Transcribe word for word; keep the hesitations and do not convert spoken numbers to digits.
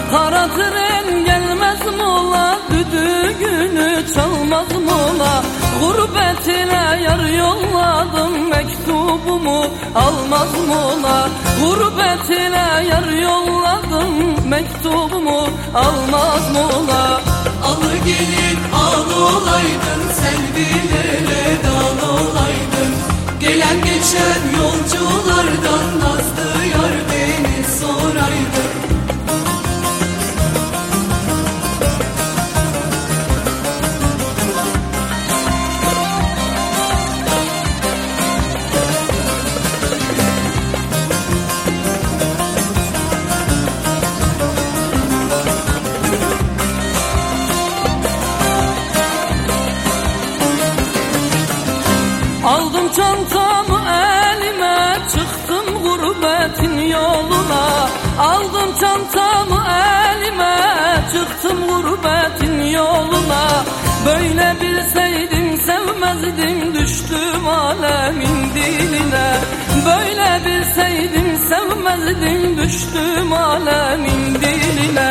Kara tren gelmez mola, düdüğünü çalmaz mola. Gurbet ile yar yolladım, mektubumu almaz mola. Gurbet ile yar yolladım, mektubumu almaz mola. Alı gelip al olaydın, selvilere dal olaydın. Gelen geçen yolculardan nazlı yar beni soraydın. Aldım çantamı elime, çıktım gurbetin yoluna. Aldım çantamı elime, çıktım gurbetin yoluna. Böyle bilseydim sevmezdim, düştüm alemin diline. Böyle bilseydim sevmezdim, düştüm alemin diline.